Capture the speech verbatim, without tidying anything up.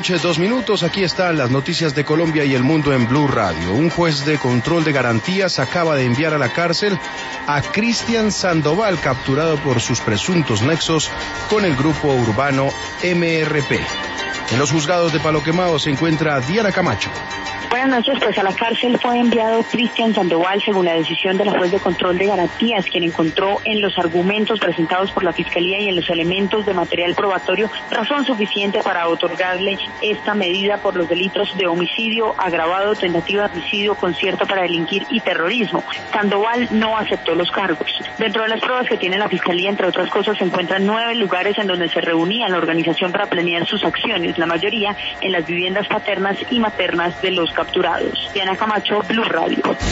noche, dos minutos. Aquí están las noticias de Colombia y el mundo en Blue Radio. Un juez de control de garantías acaba de enviar a la cárcel a Cristian Sandoval, capturado por sus presuntos nexos con el grupo urbano M R P. En los juzgados de Palo Quemado se encuentra Diana Camacho. Buenas noches, pues a la cárcel fue enviado Cristian Sandoval según la decisión de la juez de control de garantías, quien encontró en los argumentos presentados por la Fiscalía y en los elementos de material probatorio razón suficiente para otorgarle esta medida por los delitos de homicidio agravado, tentativa de homicidio, concierto para delinquir y terrorismo. Sandoval no aceptó los cargos. Dentro de las pruebas que tiene la Fiscalía, entre otras cosas, se encuentran nueve lugares en donde se reunía la organización para planear sus acciones, la mayoría en las viviendas paternas y maternas de los capturados. Diana Camacho, Blue Radio.